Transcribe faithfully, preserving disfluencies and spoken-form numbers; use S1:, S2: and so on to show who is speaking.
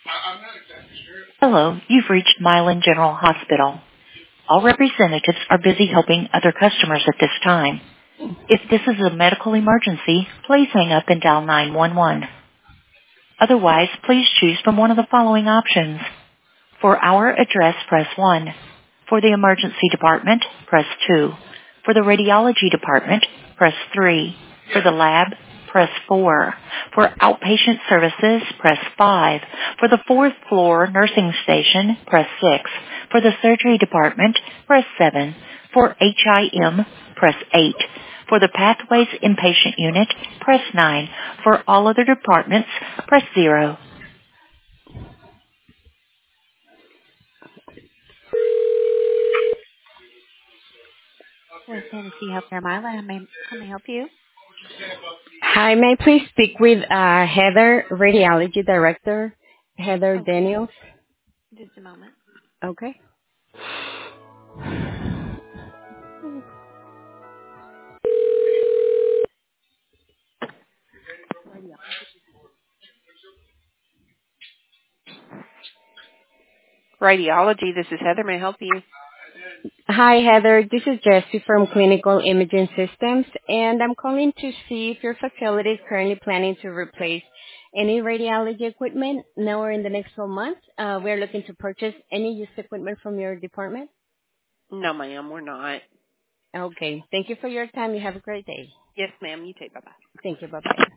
S1: Hello, you've reached Milan General Hospital. All representatives are busy helping other customers at this time. If this is a medical emergency, please hang up and dial nine one one. Otherwise, please choose from one of the following options. For our address, press one. For the emergency department, press two. For the radiology department, press three. For the lab, press four. For outpatient services, press five. For the fourth floor nursing station, press six. For the surgery department, press seven. For H I M, press eight. For the pathways inpatient unit, press nine. For all other departments, press zero. West Tennessee Healthcare Milan, how may, how may I help you?
S2: Hi, may I please speak with uh, Heather, Radiology Director, Heather
S1: Okay,
S2: Daniels?
S1: just a moment.
S2: Okay.
S3: Radiology, this is Heather. May I help you?
S2: Hi, Heather. This is Jessie from Clinical Imaging Systems, and I'm calling to see if your facility is currently planning to replace any radiology equipment now or in the next twelve months. Uh, we're looking to purchase any used equipment from your department.
S3: No, ma'am, we're not.
S2: Okay. Thank you for your time. You have a great day.
S3: Yes, ma'am, you too. Bye-bye.
S2: Thank you. Bye-bye.